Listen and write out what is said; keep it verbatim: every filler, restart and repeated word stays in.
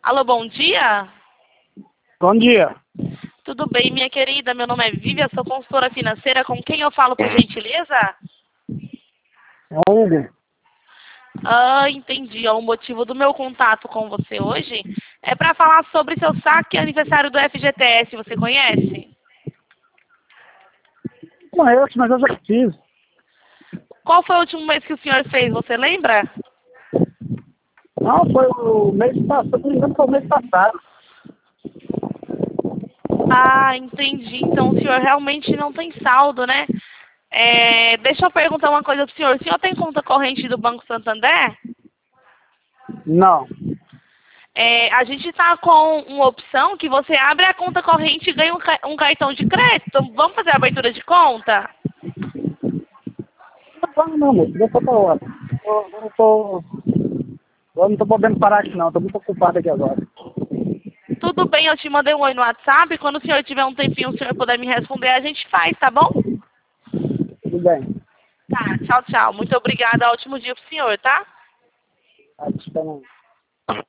Alô, bom dia? Bom dia. Tudo bem, minha querida? Meu nome é Vivian, sou consultora financeira. Com quem eu falo, por gentileza? É o Hugo. Ah, entendi. O motivo do meu contato com você hoje é para falar sobre seu saque aniversário do F G T S. Você conhece? Conheço, mas eu já fiz. Qual foi o último mês que o senhor fez? Você lembra? Não, foi o mês passado, se não me engano, foi o mês passado. Ah, entendi. Então o senhor realmente não tem saldo, né? É, deixa eu perguntar uma coisa pro senhor. O senhor tem conta corrente do Banco Santander? Não. É, a gente está com uma opção que você abre a conta corrente e ganha um, ca- um cartão de crédito. Vamos fazer a abertura de conta? Não, não, moço, deixa pra hora. Eu eu não tô... Eu não tô podendo parar aqui não, tô muito ocupado aqui agora. Tudo bem, eu te mandei um oi no WhatsApp. Quando o senhor tiver um tempinho, o senhor puder me responder, a gente faz, tá bom? Tudo bem. Tá, tchau, tchau. Muito obrigada. Ótimo dia pro senhor, tá? Tá te esperando.